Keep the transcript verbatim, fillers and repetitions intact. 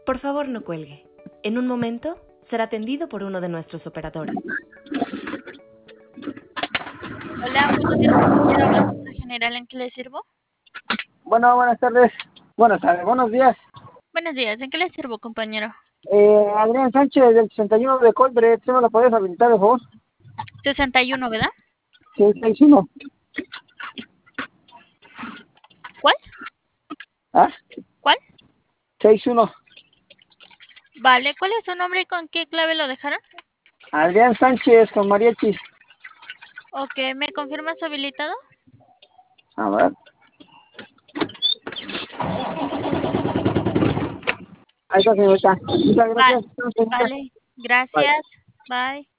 Por favor, no cuelgue. En un momento será atendido por uno de nuestros operadores. Hola, buenos días, compañero. Habla Junta General, ¿en qué le sirvo? Bueno, buenas tardes. Buenas tardes, buenos días. Buenos días, ¿en qué le sirvo, compañero? Eh, Adrián Sánchez, del sesenta y uno de Colbert. ¿Sí me lo puedes habilitar, por favor? sesenta y uno, ¿verdad? sesenta y uno. ¿Cuál? ¿Ah? ¿Cuál? sesenta y uno. Vale, ¿cuál es su nombre y con qué clave lo dejaron? Adrián Sánchez, con mariachis. Ok, ¿me confirma su habilitado? A ver. Ahí está, señorita. Muchas Va- gracias. vale, Bye. gracias. Bye.